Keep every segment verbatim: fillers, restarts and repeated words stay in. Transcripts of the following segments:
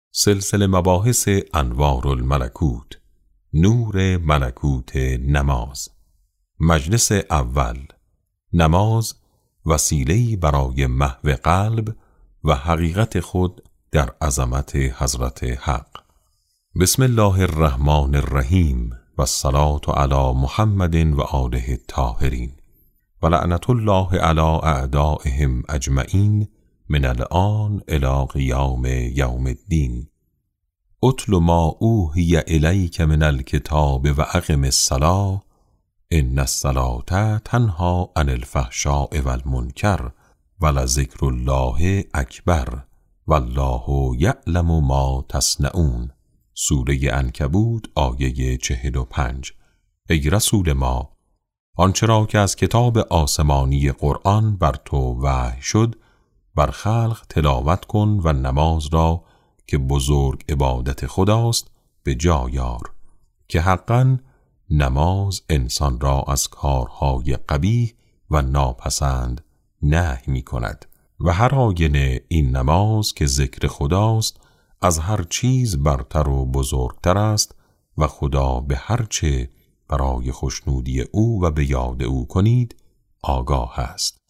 سلسله مباحث انوار الملکوت، نور ملکوت نماز. مجلس اول، نماز وسیله‌ای برای محو قلب و حقیقت خود در عظمت حضرت حق. بسم الله الرحمن الرحیم و الصلاة علی محمد و آله الطاهرین و لعنت الله علی اعدائهم اجمعین من الآن الی قیام یوم الدین. اتل ما اوحی الیک من الکتاب و اقم الصلاة ان الصلاة تنهی عن الفحشاء والمنکر ولذکر الله اکبر والله یعلم ما تصنعون. سوره عنکبوت آیه چهل و پنج. ای رسول ما، آنچه را که از کتاب آسمانی قرآن بر تو وحی شد بر خلق تلاوت کن و نماز را که بزرگ عبادت خداست به جای آور، که حقاً نماز انسان را از کارهای قبیح و ناپسند نهی می کند و هر آینه این نماز که ذکر خداست از هر چیز برتر و بزرگتر است و خدا به هر چه برای خوشنودی او و به یاد او کنید آگاه است.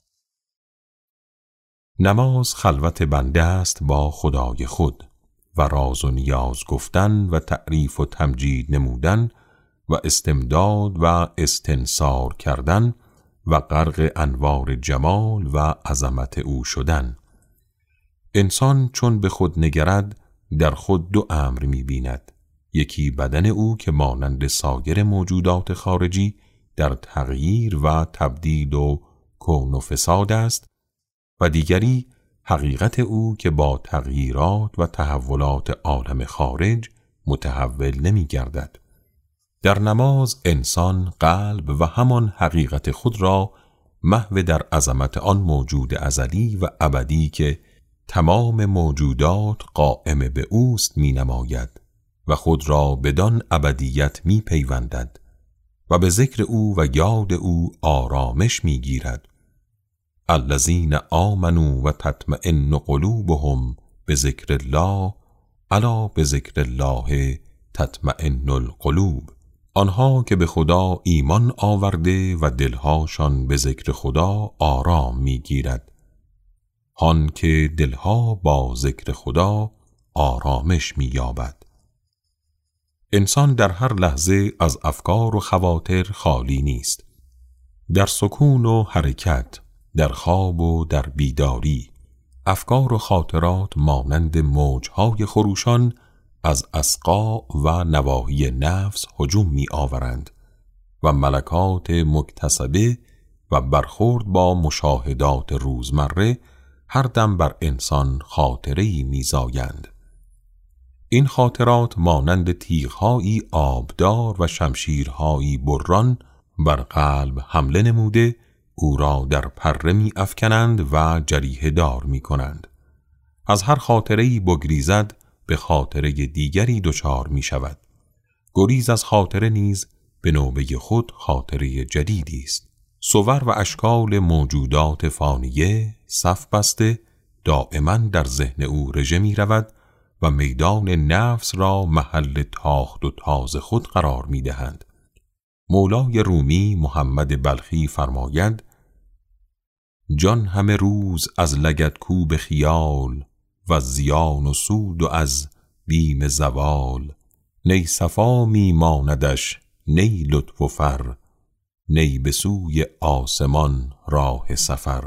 نماز خلوت بنده است با خدای خود و راز و نیاز گفتن و تعریف و تمجید نمودن و استمداد و استنصار کردن و غرق انوار جمال و عظمت او شدن. انسان چون به خود نگرد در خود دو امر می بیند. یکی بدن او که مانند سایر موجودات خارجی در تغییر و تبدیل و کون و فساد است و دیگری حقیقت او که با تغییرات و تحولات عالم خارج متحول نمی گردد. در نماز انسان قلب و همان حقیقت خود را محو در عظمت آن موجود ازلی و ابدی که تمام موجودات قائم به اوست می نماید و خود را بدان ابدیت می پیوندد و به ذکر او و یاد او آرامش می گیرد. الذین آمنوا و تطمئن قلوبهم بذکر الله الا بذکر الله تطمئن القلوب. آنها که به خدا ایمان آورده و دلهاشان به ذکر خدا آرام می گیرد. آن که دلها با ذکر خدا آرامش می یابد. انسان در هر لحظه از افکار و خواطر خالی نیست. در سکون و حرکت، در خواب و در بیداری، افکار و خاطرات مانند موجهای خروشان از اصقاع و نواحی نفس هجوم می آورند و ملکات مکتسبه و برخورد با مشاهدات روزمره هر دم بر انسان خاطره‌ای می‌زایند. این خاطرات مانند تیغ‌هایی آبدار و شمشیرهایی بران بر قلب حمله نموده او را در پره می افکنند و جریحه دار می کنند. از هر خاطره‌ای بگریزد به خاطره دیگری دچار می شود. گریز از خاطره نیز به نوبه خود خاطره جدیدی است. صور و اشکال موجودات فانیه صف بسته دائما در ذهن او رژه می رود و میدان نفس را محل تاخت و تاز خود قرار می دهند. مولای رومی محمد بلخی فرماید: جان همه روز از لگدکوب خیال و زیان و سود و از بیم زوال، نی صفا می ماندش نی لطف و فر، نی به سوی آسمان راه سفر.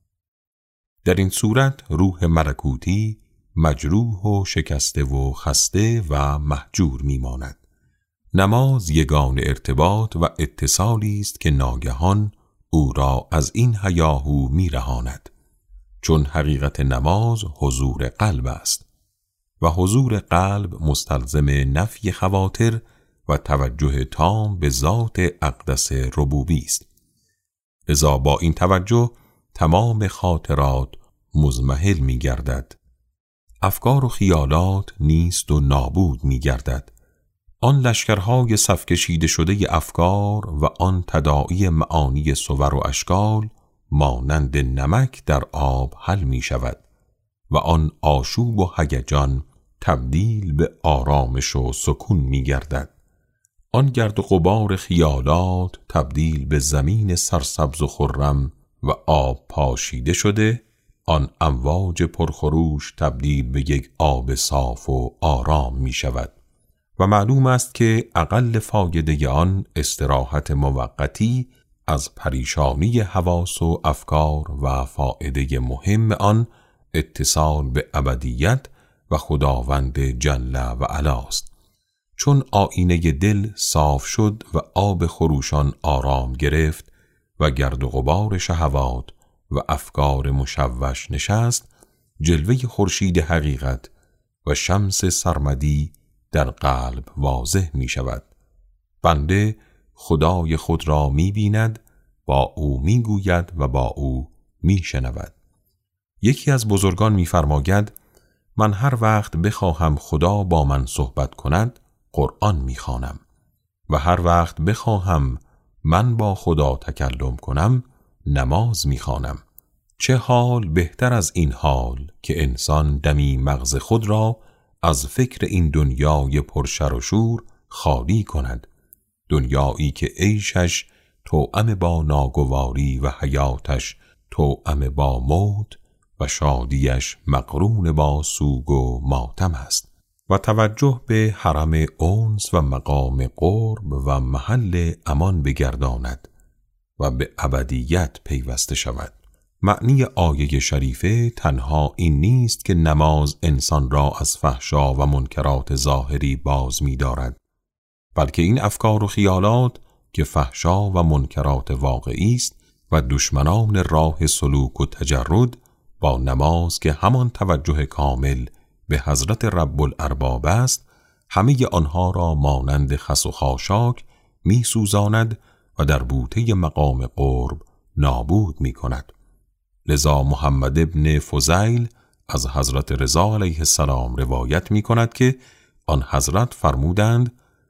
در این صورت روح ملکوتی مجروح و شکسته و خسته و مهجور می ماند. نماز یگان ارتباط و اتصالی است که ناگهان او را از این هیاهو می رهاند، چون حقیقت نماز حضور قلب است و حضور قلب مستلزم نفی خواطر و توجه تام به ذات اقدس ربوبی است. لذا با این توجه تمام خاطرات مضمحل می گردد. افکار و خیالات نیست و نابود می گردد. آن لشکرهای صف کشیده شده افکار و آن تداعی معانی صور و اشکال مانند نمک در آب حل می شود و آن آشوب و هیجان تبدیل به آرامش و سکون می گردد. آن گرد و غبار خیالات تبدیل به زمین سرسبز و خرم و آب پاشیده شده، آن امواج پرخروش تبدیل به یک آب صاف و آرام می شود و معلوم است که اقل فایده آن استراحت موقتی از پریشانی حواس و افکار و فایده مهم آن اتصال به ابدیت و خداوند جل و علا است. چون آینه دل صاف شد و آب خروشان آرام گرفت و گرد و غبار شهوات و افکار مشوش نشست، جلوه خورشید حقیقت و شمس سرمدی در قلب واضح می شود. بنده خدای خود را می بیند، با او می گوید و با او می شنود. یکی از بزرگان می فرماید من هر وقت بخواهم خدا با من صحبت کند قرآن می خوانم و هر وقت بخواهم من با خدا تکلم کنم نماز می خوانم. چه حال بهتر از این حال که انسان دمی مغز خود را از فکر این دنیای پرشر و شور خالی کند، دنیایی که عیشش توأم با ناگواری و حیاتش توأم با موت و شادیش مقرون با سوگ و ماتم است و توجه به حرم انس و مقام قرب و محل امان بگرداند و به ابدیت پیوسته شود. معنی آیه شریفه تنها این نیست که نماز انسان را از فحشا و منکرات ظاهری باز می دارد، بلکه این افکار و خیالات که فحشا و منکرات واقعی است و دشمنان راه سلوک و تجرد با نماز که همان توجه کامل به حضرت رب الارباب است، همه آنها را مانند خس و خاشاک می سوزاند و در بوته مقام قرب نابود می کند. لذا محمد ابن فضیل از حضرت رضا علیه السلام روایت می کند که آن حضرت فرمودند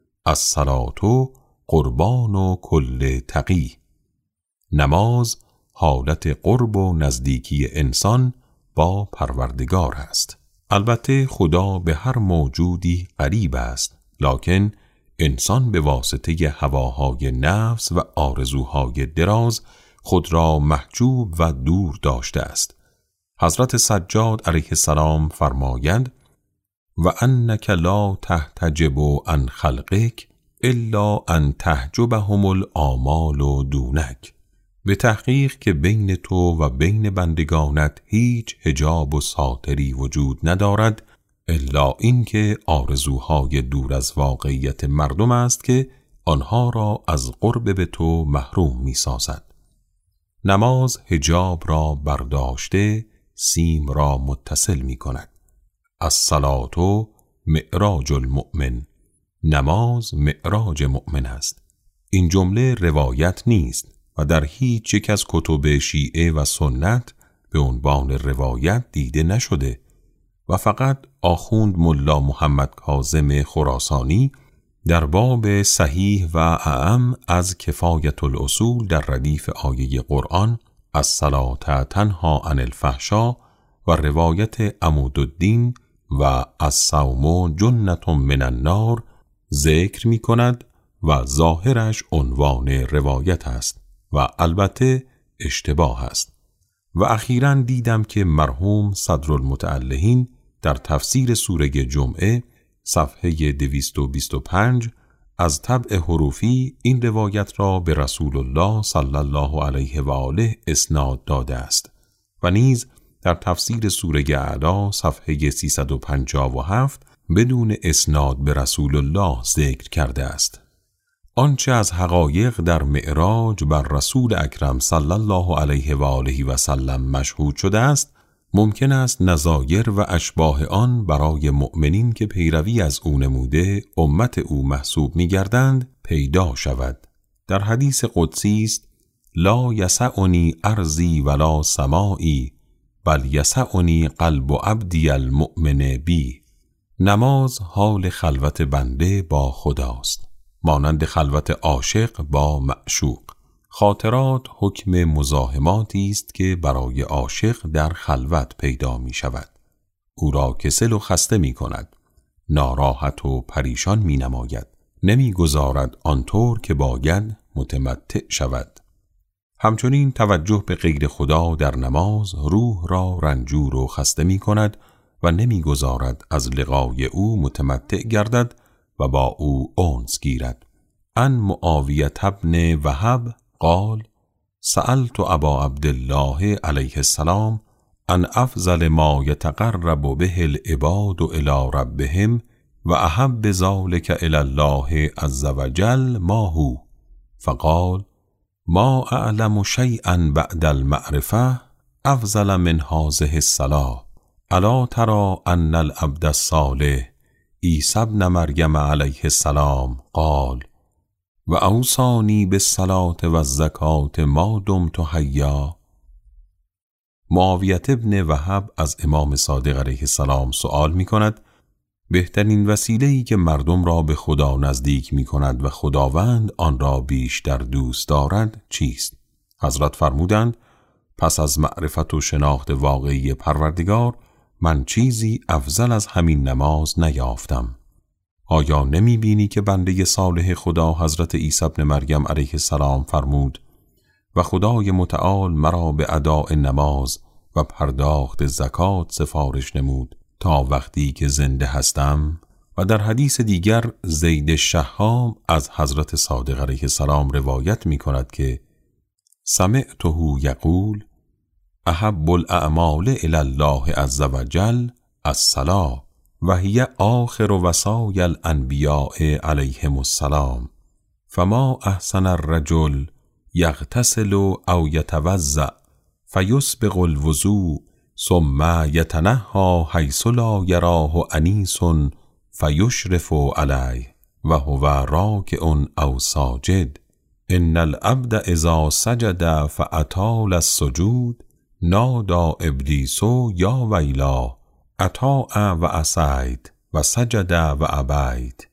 الصلاة قربان و کل تقی. نماز حالت قرب و نزدیکی انسان با پروردگار است. البته خدا به هر موجودی قریب است، لکن انسان به واسطه هواهای نفس و آرزوهای دراز خود را محجوب و دور داشته است. حضرت سجاد علیه السلام فرمایند و انک لا تحتجب عن خلقک الا ان تحجبهم الآمال دونک. به تحقیق که بین تو و بین بندگانت هیچ حجاب و ساتری وجود ندارد الا این که آرزوهای دور از واقعیت مردم است که آنها را از قرب به تو محروم می سازد. نماز حجاب را برداشته سیم را متصل می کند. الصلاة معراج المؤمن. نماز معراج مؤمن است. این جمله روایت نیست و در هیچ یک از کتب شیعه و سنت به عنوان روایت دیده نشده و فقط آخوند ملا محمد کاظم خراسانی در باب صحیح و اعم از کفایت الاصول در ردیف آیه قرآن الصلاة تنها عن الفحشا و روایت عمودالدین و الصوم جنة من النار ذکر می کند و ظاهرش عنوان روایت است و البته اشتباه است. و اخیراً دیدم که مرحوم صدرالمتعلهین در تفسیر سوره جمعه صفحه دویست و بیست و پنج از طبع حروفی این روایت را به رسول الله صلی الله علیه و آله اسناد داده است و نیز در تفسیر سوره اعلی صفحه سیصد و پنجاه و هفت بدون اسناد به رسول الله ذکر کرده است. آنچه از حقایق در معراج بر رسول اکرم صلی الله علیه و آله و سلم مشهود شده است، ممکن است نظایر و اشباه آن برای مؤمنین که پیروی از او نموده امت او محسوب می گردند پیدا شود. در حدیث قدسی است لا یسعنی ارضی ولا سمائی بل یسعنی قلب عبدی المؤمن بی. نماز حال خلوت بنده با خداست، مانند خلوت عاشق با معشوق. خاطرات حکم مزاحماتی است که برای عاشق در خلوت پیدا می شود. او را کسل و خسته می کند. ناراحت و پریشان می نماید. نمی گذارد آنطور که باید متمتع شود. همچنین توجه به غیر خدا در نماز روح را رنجور و خسته می کند و نمی گذارد از لقای او متمتع گردد و با او انس گیرد. عن معاویة بن وهب قال سألت ابا عبدالله علیه السلام عن افضل ما یتقرب به العباد الی ربهم و احب ذلک الی الله عز وجل ما هو، فقال ما اعلم شیئا بعد المعرفه افضل من هذه الصلاة، الا ترى ان العبد الصالح عیسی ابن مریم علیه السلام قال و اوصانی بالصلاة و الزکاة ما دمت حیا. معاویة بن وهب از امام صادق علیه السلام سؤال می کند بهترین وسیله‌ای که مردم را به خدا نزدیک می کند و خداوند آن را بیشتر دوست دارد چیست؟ حضرت فرمودند پس از معرفت و شناخت واقعی پروردگار من چیزی افضل از همین نماز نیافتم. آیا نمی بینی که بنده صالح خدا حضرت عیسی ابن مریم علیه السلام فرمود و خدای متعال مرا به اداء نماز و پرداخت زکات سفارش نمود تا وقتی که زنده هستم؟ و در حدیث دیگر زید شهام از حضرت صادق علیه السلام روایت می کند که سمعته یقول احب الاعمال الی الله عز وجل الصلاة و هی آخر وصای الانبیاء علیهم السلام، فما احسن الرجل یغتسل او یتوضأ فیسبغ الوضوء ثم یتنحی حیث لا یراه انیس فیشرف علیه و هو راکع او ساجد. ان العبد اذا سجد فاطال السجود نادى ابلیس یا ویلا اطاع و عصیت و سجد و ابیت.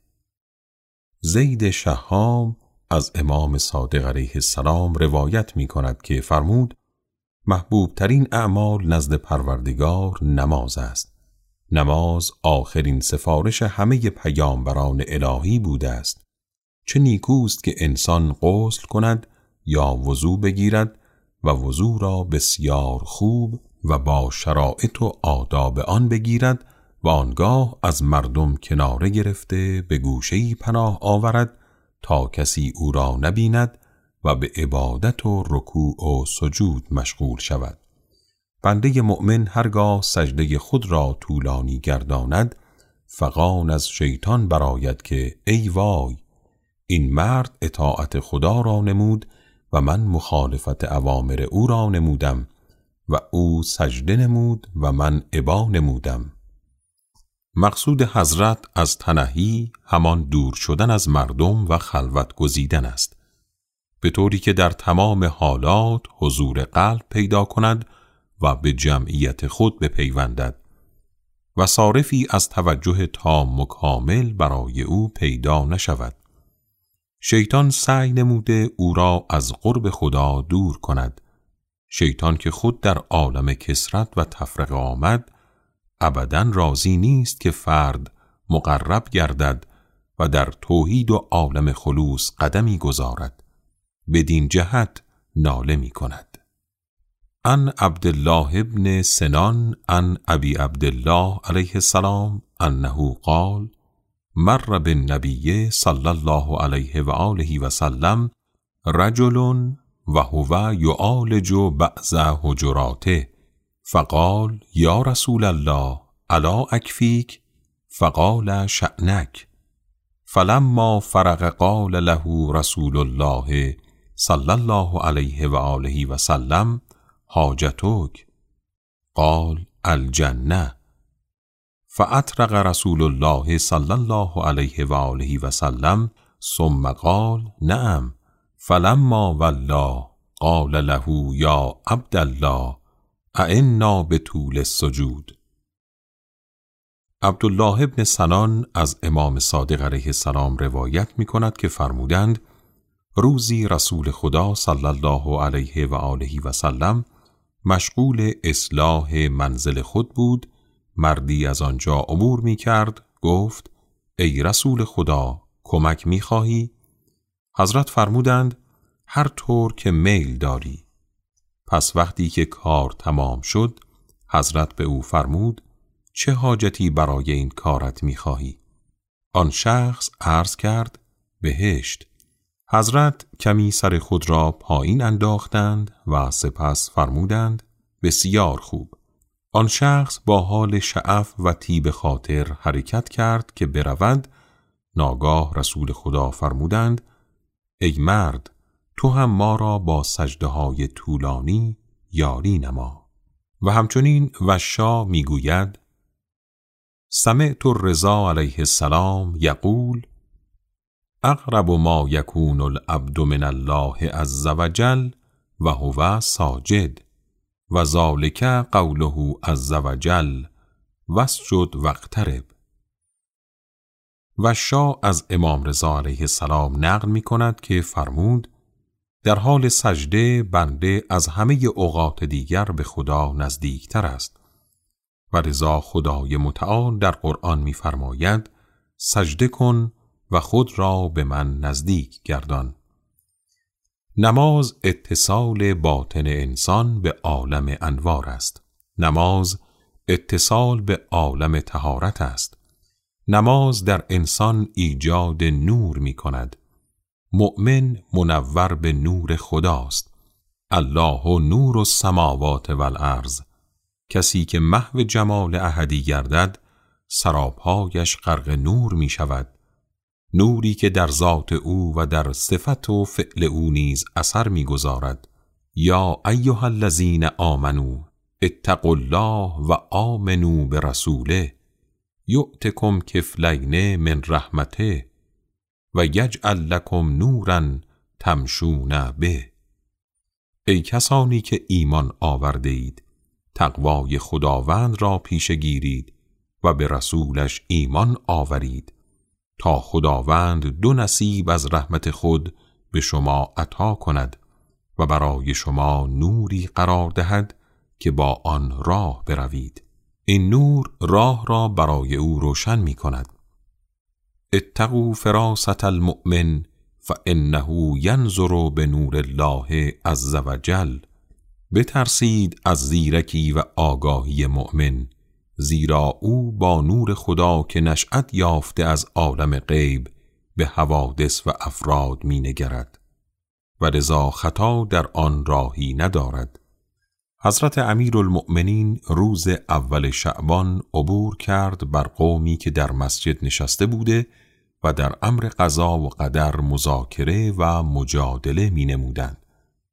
زید شهام از امام صادق علیه السلام روایت می کند که فرمود محبوب ترین اعمال نزد پروردگار نماز است. نماز آخرین سفارش همه پیامبران الهی بوده است. چه نیکوست که انسان غسل کند یا وضو بگیرد و وضو را بسیار خوب و با شرایط و آداب آن بگیرد و آنگاه از مردم کناره گرفته به گوشه‌ای پناه آورد تا کسی او را نبیند و به عبادت و رکوع و سجود مشغول شود. بنده مؤمن هرگاه سجده خود را طولانی گرداند فغان از شیطان برآید که ای وای، این مرد اطاعت خدا را نمود و من مخالفت اوامر او را نمودم و او سجده نمود و من ابا نمودم. مقصود حضرت از تنهی همان دور شدن از مردم و خلوت گزیدن است، به طوری که در تمام حالات حضور قلب پیدا کند و به جمعیت خود بپیوندد و صارفی از توجه تام و کامل برای او پیدا نشود. شیطان سعی نموده او را از قرب خدا دور کند. شیطان که خود در عالم کثرت و تفرقه آمد ابداً راضی نیست که فرد مقرب گردد و در توحید و عالم خلوص قدمی گذارد. بدین جهت ناله می کند. عن عبدالله ابن سنان عن ابی عبدالله علیه السلام انه قال مر بالنبی صلی الله علیه و آله و سلم رجل و هو یعالج بعض حجراته فقال یا رسول الله الا اکفیک؟ فقال شأنک. فلما فرغ قال له رسول الله صلی الله علیه و آله و سلم حاجتک؟ قال الجنه. فاطرق رسول الله صلی الله علیه و آله و سلم ثم قال نعم. فلما ولا قال له یا عبدالله اعنا بطول السجود. عبدالله ابن سنان از امام صادق علیه السلام روایت می کند که فرمودند روزی رسول خدا صلی الله علیه و آله و سلم مشغول اصلاح منزل خود بود. مردی از آنجا عبور می کرد گفت ای رسول خدا کمک می‌خواهی؟ حضرت فرمودند هر طور که میل داری. پس وقتی که کار تمام شد حضرت به او فرمود چه حاجتی برای این کارت می‌خواهی؟ آن شخص عرض کرد بهشت. حضرت کمی سر خود را پایین انداختند و سپس فرمودند بسیار خوب. آن شخص با حال شعف و طیب خاطر حرکت کرد که برود. ناگاه رسول خدا فرمودند ای مرد تو هم ما را با سجده‌های طولانی یاری نما. و همچنین وشا میگوید سمعت الرضا علیه السلام یقول اقرب ما یکون العبد من الله عز وجل و هو ساجد و ذلک قوله عز وجل واسجد واقترب. وشا از امام رضا علیه السلام نقل می کند که فرمود در حال سجده بنده از همه اوقات دیگر به خدا نزدیکتر است و رضا خدای متعال در قرآن می فرماید سجده کن و خود را به من نزدیک گردان. نماز اتصال باطن انسان به عالم انوار است. نماز اتصال به عالم طهارت است. نماز در انسان ایجاد نور می کند. مؤمن منور به نور خداست. الله نور السماوات والارض. کسی که محو جمال احدی گردد سرابهایش غرق نور می شود. نوری که در ذات او و در صفت و فعل او نیز اثر می گذارد. یا ایها الذین آمنوا اتقوا الله و آمنوا برسوله یؤتکم کفلین من رحمته و یجعل لکم نورا تمشون به. ای کسانی که ایمان آورده اید تقوای خداوند را پیشه گیرید و به رسولش ایمان آورید تا خداوند دو نصیب از رحمت خود به شما عطا کند و برای شما نوری قرار دهد که با آن راه بروید. این نور راه را برای او روشن می کند. اتقوا فراست المؤمن فانه ینظر بنور الله عز وجل. بترسید از زیرکی و آگاهی مؤمن، زیرا او با نور خدا که نشأت یافته از عالم غیب به حوادث و افراد می نگرد و لذا خطا در آن راهی ندارد. حضرت امیرالمؤمنین روز اول شعبان عبور کرد بر قومی که در مسجد نشسته بوده و در امر قضا و قدر مذاکره و مجادله می نمودند.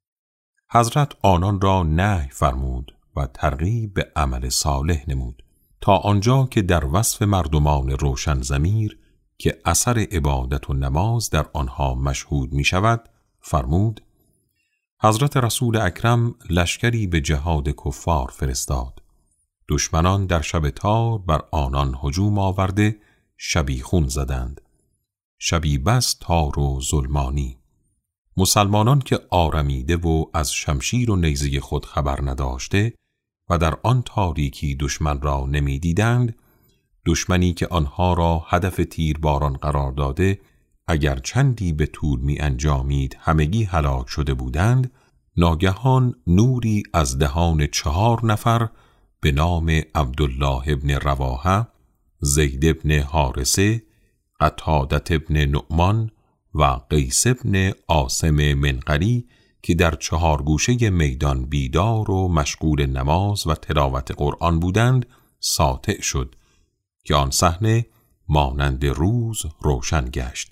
حضرت آنان را نهی فرمود و ترغیب به عمل صالح نمود تا آنجا که در وصف مردمان روشن ضمیر که اثر عبادت و نماز در آنها مشهود می شود فرمود حضرت رسول اکرم لشکری به جهاد کفار فرستاد. دشمنان در شب تار بر آنان هجوم آورده شبیخون زدند. شبی بس تار و ظلمانی. مسلمانان که آرمیده و از شمشیر و نیزه خود خبر نداشته و در آن تاریکی دشمن را نمی دیدند، دشمنی که آنها را هدف تیرباران قرار داده اگر چندی به طول می انجامید همگی هلاک شده بودند، ناگهان نوری از دهان چهار نفر به نام عبدالله ابن رواحه، زید ابن حارثه، قتادة ابن نعمان و قیس ابن عاصم منقری که در چهار گوشه میدان بیدار و مشغول نماز و تلاوت قرآن بودند ساطع شد که آن صحنه مانند روز روشن گشت.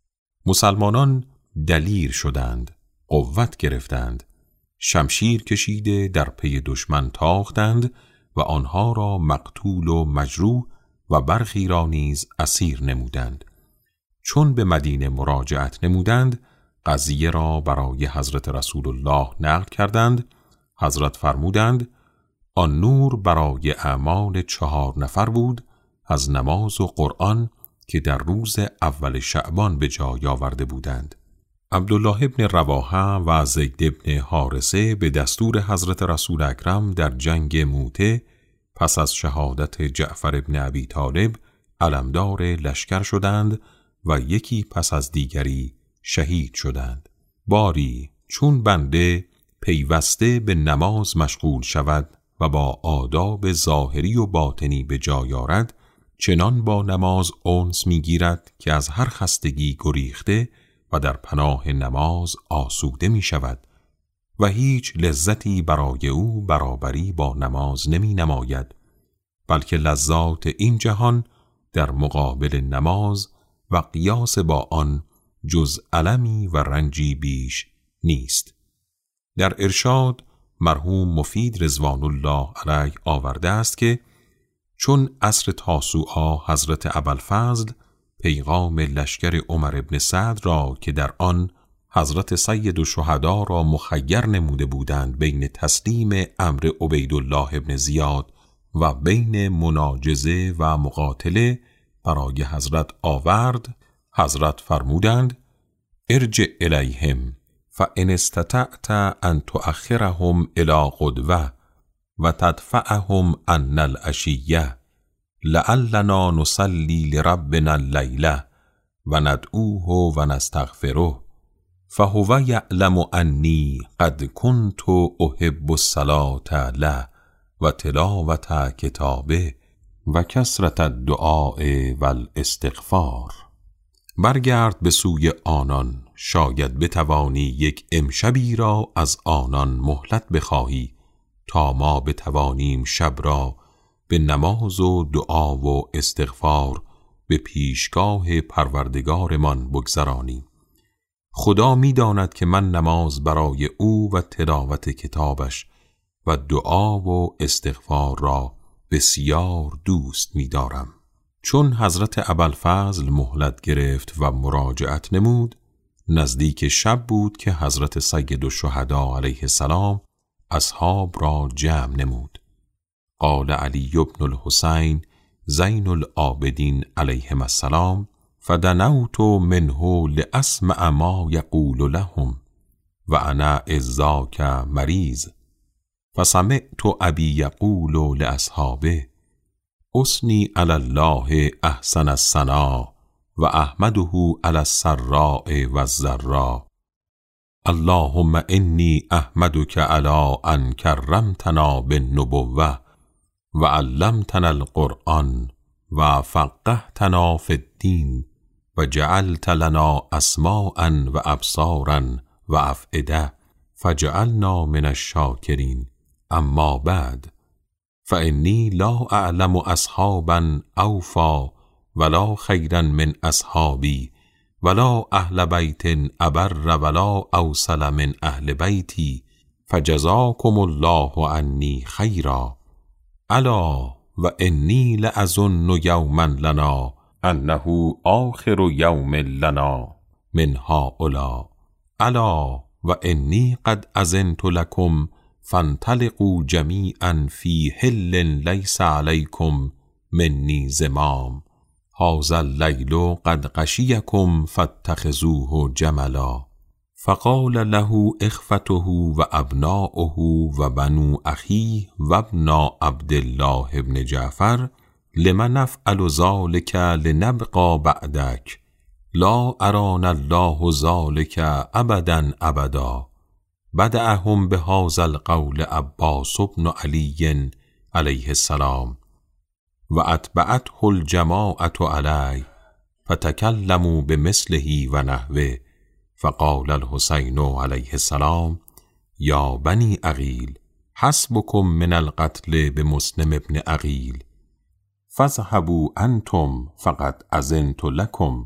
مسلمانان دلیر شدند، قوت گرفتند، شمشیر کشیده در پی دشمن تاختند و آنها را مقتول و مجروح و برخی را نیز اسیر نمودند. چون به مدینه مراجعت نمودند، قضیه را برای حضرت رسول الله نقل کردند. حضرت فرمودند آن نور برای اعمال چهار نفر بود از نماز و قرآن که در روز اول شعبان به جای آورده بودند. عبدالله ابن رواحه و زید ابن حارثه به دستور حضرت رسول اکرم در جنگ موته پس از شهادت جعفر ابن ابی طالب علمدار لشکر شدند و یکی پس از دیگری شهید شدند. باری چون بنده پیوسته به نماز مشغول شود و با آداب ظاهری و باطنی به جای آرد، چنان با نماز انس می‌گیرد که از هر خستگی گریخته و در پناه نماز آسوده می شود و هیچ لذتی برای او برابری با نماز نمی نماید، بلکه لذات این جهان در مقابل نماز و قیاس با آن جز المی و رنجی بیش نیست. در ارشاد مرحوم مفید رضوان الله علیه آورده است که چون عصر تاسوعا حضرت ابوالفضل پیغام لشکر عمر ابن سعد را که در آن حضرت سید الشهدا را مخیر نموده بودند بین تسلیم امر عبیدالله ابن زیاد و بین مناجزه و مقاتله برای حضرت آورد، حضرت فرمودند ارجع الیهم فان استطعت ان تؤخرهم الی غدوه و تدفعهم عن العشیه لعلنا نصلی لربنا اللیله و ندعوه و نستغفره فهو یعلم انی قد کنت احب الصلاة له و تلاوت کتابه و کثرت الدعاء و الاستغفار. برگرد به سوی آنان، شاید بتوانی یک امشبی را از آنان مهلت بخواهی تا ما بتوانیم شب را به نماز و دعا و استغفار به پیشگاه پروردگارمان بگذرانیم. خدا می داند که من نماز برای او و تلاوت کتابش و دعا و استغفار را بسیار دوست می دارم. چون حضرت ابوالفضل مهلت گرفت و مراجعت نمود، نزدیک شب بود که حضرت سید الشهدا علیه السلام اصحاب را جمع نمود. قال علی بن الحسین زین العابدین علیهم السلام فدنوت منه لاسمع ما یقول لهم و انا اذاک مریض فسمعت ابی یقول لاصحابه اثنی علی الله احسن الثناء و احمده علی السراء و الضراء اللهم انی احمدک علی ان کرمتنا بالنبوة و علمتنا القرآن و فقهتنا فی الدین و جعلت لنا اسماعا و ابصارا و افئده فجعلنا من الشاکرین. اما بعد فانی لا اعلم اصحابا اوفا ولا خیرا من اصحابی ولا اهل بیت ابر ولا اوصل من اهل بیتی فجزاکم الله عنی خیرا. الا و انی لأظن یوما لنا انه آخر یوم لنا من هؤلاء. الا و انی قد اذنت لکم فانطلقوا جمیعا فی حل لیس علیکم منی زمام هذا اللیل قد غشیکم فاتخذوه جملا. فقال له اخوته و ابناؤه و بنو اخیه و ابنا عبدالله ابن جعفر لمن نفعل ذلك لنبقى بعدک لا ارانا الله ذلك ابدا ابدا. بدأهم بهذا القول عباس بن علی علیه السلام و اتبعته الجماعة علیه فتکلموا بمثله و نحوه. فقال الحسین علیه السلام یا بنی عقیل حسبکم من القتل بمسلم ابن عقیل فاذهبوا انتم فقد اذنت لکم.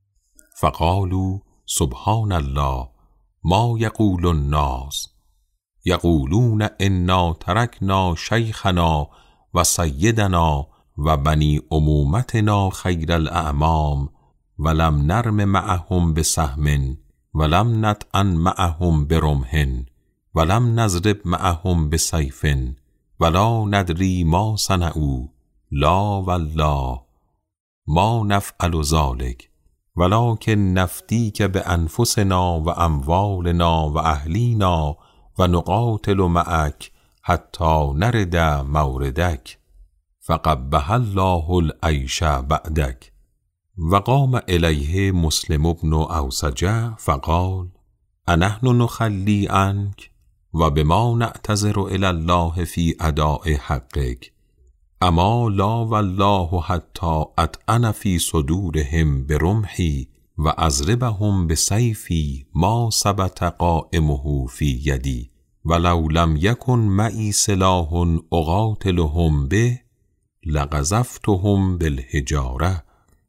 فقالوا سبحان الله ما یقول الناس یقولون انا ترکنا شیخنا و سیدنا و بنی امومتنا خیر الاعمام ولم نرم معهم بسهم ولم نطعن معهم برمح ولم نضرب معهم بسیف ولا ندری ما صنعوا لا والله ما نفعل ذلك ولكن نفدیک بانفسنا و اموالنا و اهلینا و نقاتل معک حتی نرد موردک. فقبح الله العیش بعدک. و قام الیه مسلم بن اوسجه فقال انحن نخلی عنک و بما نعتذر الی الله فی اداء حقک، اما لا والله حتی اطعن فی صدورهم برمحی و اضربهم بسیفی ما ثبت قائمه فی یدی ولو لم یکن معی سلاح اقاتلهم به لقذفتهم بالحجاره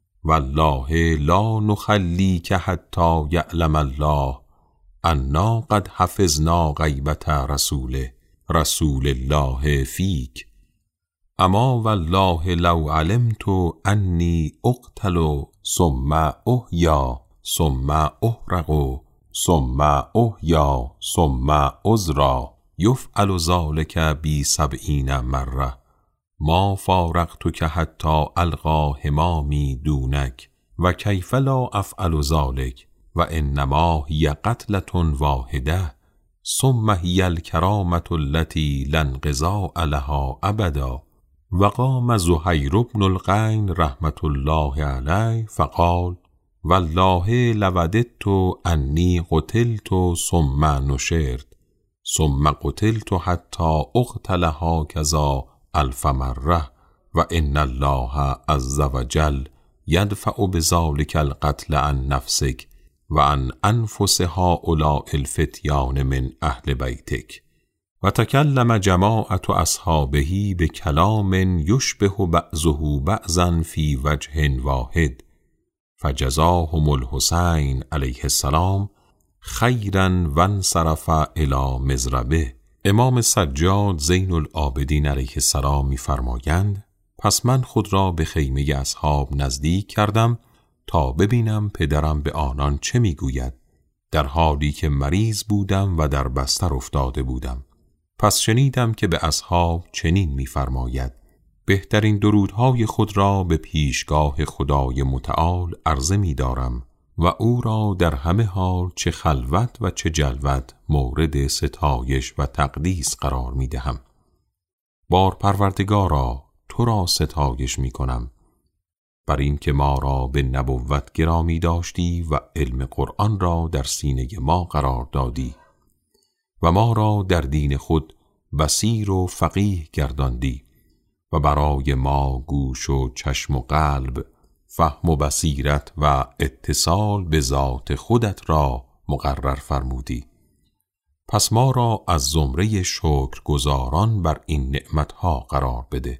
والله لا نخلیک حتی یعلم الله انا قد حفظنا غیبت رسوله رسول الله فیک، اما والله لو علمت انی اقتل ثم احیا ثم احرق ثم احیا ثم ازرع یفعل ذلک بی سبعین مره ما فارقتک حتی القا همامی دونک و کیف لا افعل ذلک و انما هی قتلة واحده ثم هی الکرامة التي لا انقضاء لها ابدا. و قام زهیر بن القین رحمت الله علیه فقال والله لوددت انی قتلت ثم نشرت ثم قتلت حتی اقتل هکذا الف مره و ان الله عز وجل یدفع بذلک القتل عن نفسک و عن انفس هؤلاء الفتیان من اهل بیتک. و تکلم جماعت اصحابه بکلام یشبه بعضه بعضا فی وجه واحد فجزاهم الحسین علیه السلام خیرا وانصرف الی مضربه. امام سجاد زین العابدین علیه السلام می‌فرمایند پس من خود را به خیمه اصحاب نزدیک کردم تا ببینم پدرم به آنان چه میگوید، در حالی که مریض بودم و در بستر افتاده بودم. پس شنیدم که به اصحاب چنین می‌فرماید بهترین درودهای خود را به پیشگاه خدای متعال عرضه می‌دارم و او را در همه حال چه خلوت و چه جلوت مورد ستایش و تقدیس قرار می‌دهم. بار پروردگارا تو را ستایش می‌کنم بر این که ما را به نبوت گرامی داشتی و علم قرآن را در سینه ما قرار دادی و ما را در دین خود بصیر و فقیه گرداندی و برای ما گوش و چشم و قلب، فهم و بصیرت و اتصال به ذات خودت را مقرر فرمودی. پس ما را از زمره شکرگزاران بر این نعمتها قرار بده.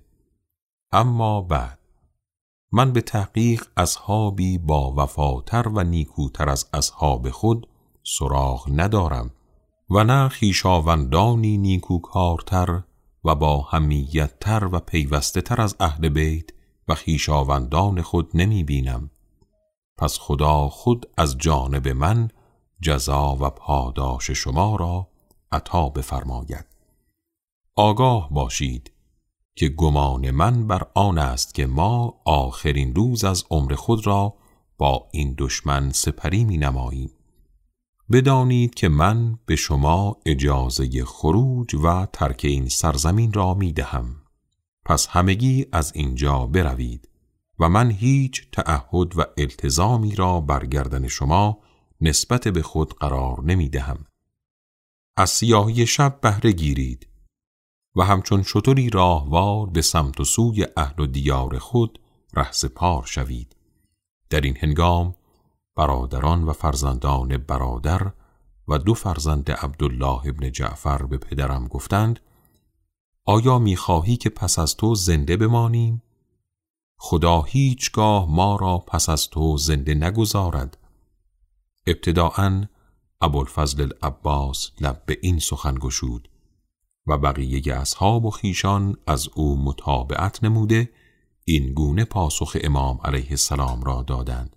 اما بعد من به تحقیق اصحابی با وفاتر و نیکوتر از اصحاب خود سراغ ندارم و نه خویشاوندانی نیکوکارتر و با حمیت تر و پیوسته تر از اهل بیت و خویشاوندان خود نمی بینم. پس خدا خود از جانب من جزا و پاداش شما را عطا بفرماید. آگاه باشید که گمان من بر آن است که ما آخرین روز از عمر خود را با این دشمن سپری می نماییم. بدانید که من به شما اجازه خروج و ترک این سرزمین را می دهم. پس همگی از اینجا بروید و من هیچ تعهد و التزامی را بر گردن شما نسبت به خود قرار نمی دهم. از سیاهی شب بهره گیرید و همچون شتری راهوار به سمت و سوی اهل و دیار خود رهسپار شوید. در این هنگام برادران و فرزندان برادر و دو فرزند عبدالله ابن جعفر به پدرم گفتند آیا می‌خواهی که پس از تو زنده بمانیم؟ خدا هیچگاه ما را پس از تو زنده نگذارد. ابتداءً ابوالفضل العباس لب به این سخن گشود و بقیه اصحاب و خیشان از او متابعت نموده این گونه پاسخ امام علیه السلام را دادند.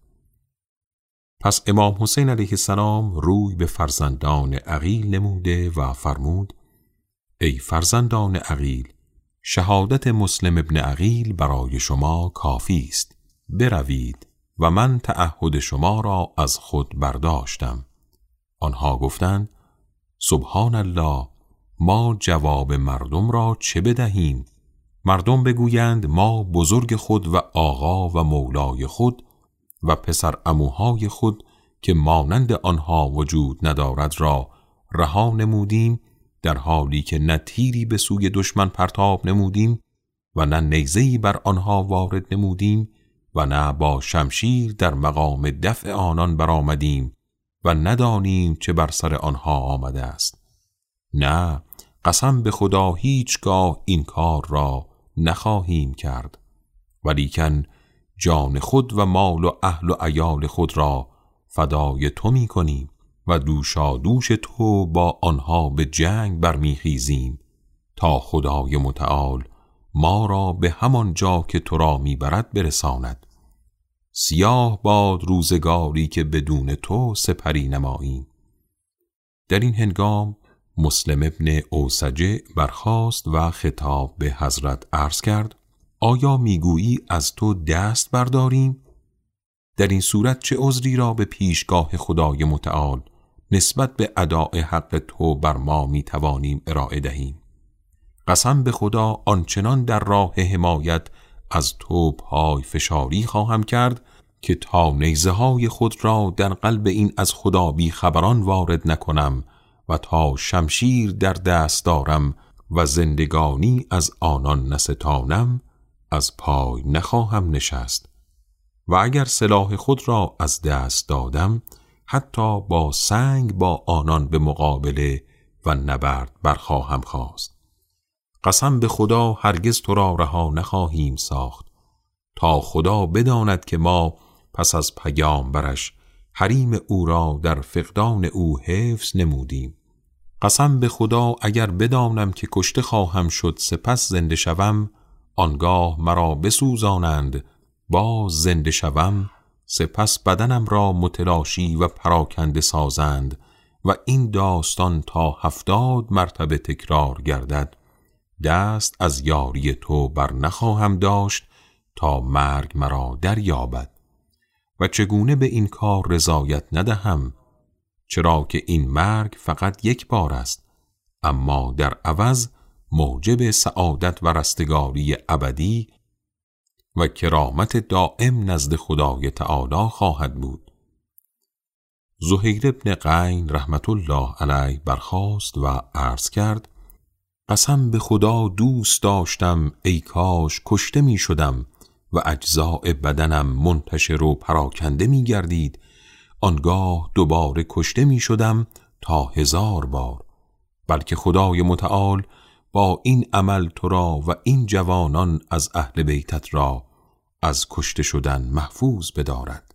پس امام حسین علیه السلام روی به فرزندان عقیل نموده و فرمود ای فرزندان عقیل، شهادت مسلم ابن عقیل برای شما کافی است. بروید و من تعهد شما را از خود برداشتم. آنها گفتند سبحان الله، ما جواب مردم را چه بدهیم؟ مردم بگویند ما بزرگ خود و آقا و مولای خود و پسر عموهای خود که مانند آنها وجود ندارد را رها نمودیم، در حالی که نه تیری به سوی دشمن پرتاب نمودیم و نه نیزه‌ای بر آنها وارد نمودیم و نه با شمشیر در مقام دفع آنان برآمدیم و ندانیم چه بر سر آنها آمده است. نه، قسم به خدا هیچگاه این کار را نخواهیم کرد، ولیکن جان خود و مال و اهل و عیال خود را فدای تو می کنیم و دوشا دوش تو با آنها به جنگ برمیخیزیم تا خدای متعال ما را به همان جا که تو را میبرد برساند. سیاه باد روزگاری که بدون تو سپری نماییم. در این هنگام مسلم ابن اوسجه برخاست و خطاب به حضرت عرض کرد: آیا میگویی از تو دست برداریم؟ در این صورت چه عذری را به پیشگاه خدای متعال نسبت به اداء حق تو بر ما میتوانیم ارائه دهیم؟ قسم به خدا آنچنان در راه حمایت از تو پای فشاری خواهم کرد که تا نیزه های خود را در قلب این از خدا بی خبران وارد نکنم و تا شمشیر در دست دارم و زندگانی از آنان نستانم از پای نخواهم نشست و اگر سلاح خود را از دست دادم حتی با سنگ با آنان به مقابله و نبرد برخواهم خواست. قسم به خدا هرگز تو را رها نخواهیم ساخت تا خدا بداند که ما پس از پیامبرش حریم او را در فقدان او حفظ نمودیم. قسم به خدا اگر بدانم که کشته خواهم شد سپس زنده شوم، آنگاه مرا بسوزانند، باز زنده شوم، سپس بدنم را متلاشی و پراکنده سازند و این داستان تا هفتاد مرتبه تکرار گردد، دست از یاری تو بر نخواهم داشت تا مرگ مرا دریابد. و چگونه به این کار رضایت ندهم، چرا که این مرگ فقط یک بار است، اما در عوض موجب سعادت و رستگاری ابدی و کرامت دائم نزد خدای تعالی خواهد بود. زهیر ابن قین رحمت الله علیه برخاست و عرض کرد: قسم به خدا دوست داشتم ای کاش کشته می شدم و اجزاء بدنم منتشر و پراکنده می گردید، آنگاه دوباره کشته می شدم تا هزار بار، بلکه خدای متعال با این عمل تو را و این جوانان از اهل بیتت را از کشته شدن محفوظ بدارد.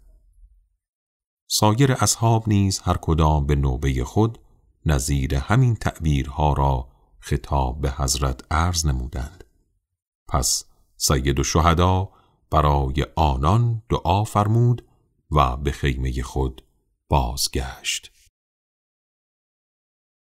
سایر اصحاب نیز هر کدام به نوبه خود نظیر همین تعبیرها را خطاب به حضرت عرض نمودند. پس سید الشهدا برای آنان دعا فرمود و به خیمه خود بازگشت.